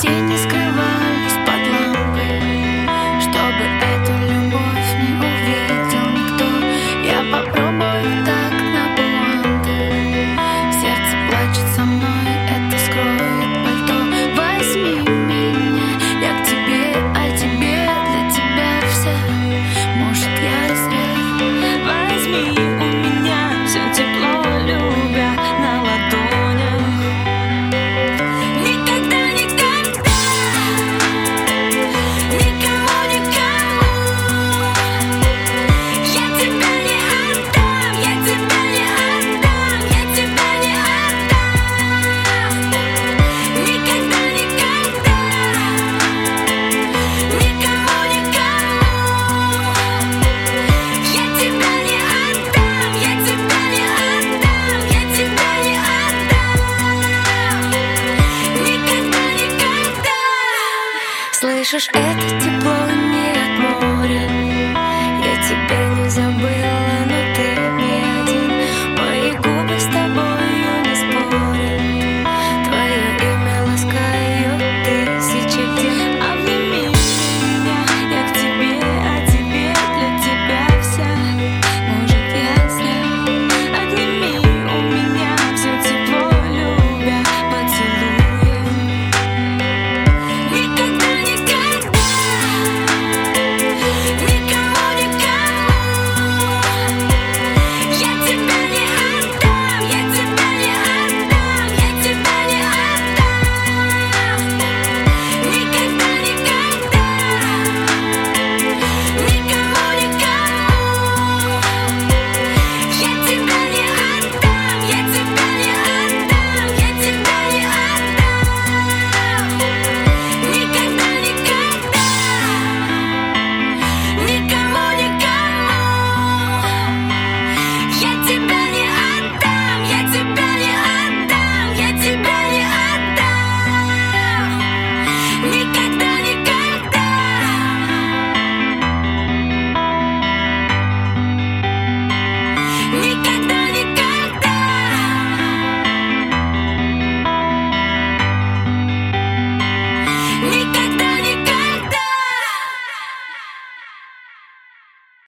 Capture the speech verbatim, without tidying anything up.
тени скрывались под лампой, чтобы эту любовь не увидел никто. Я попробую так на пуанты. Сердце плачет со мной, это скроет пальто. Возьми меня, я к тебе, а тебе для тебя вся. Может, я зря. Возьми у меня все тепло, любя на ладонях. Никогда, никогда, никому, никому я тебя не отдам, я тебя не отдам, я тебя не отдам. Никогда, никогда, никому, никому я тебя не отдам, я тебя не отдам, я тебя не отдам. Никогда, никогда. Слышишь это тепло?